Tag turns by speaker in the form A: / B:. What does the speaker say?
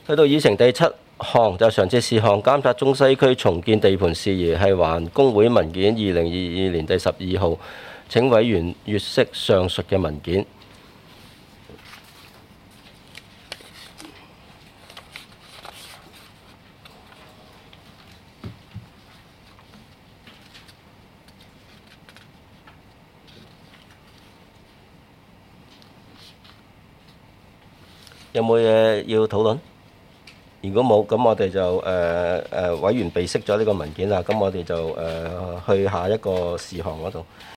A: 去到議程第7項就常設事項，監察中西區重建地盤事宜，係環工會文件2022年第12號。請委員閱悉上述嘅文件。有冇嘢要討論？如果冇，咁我哋就委員備悉咗呢個文件啦。咁我哋就去下一個事項嗰度。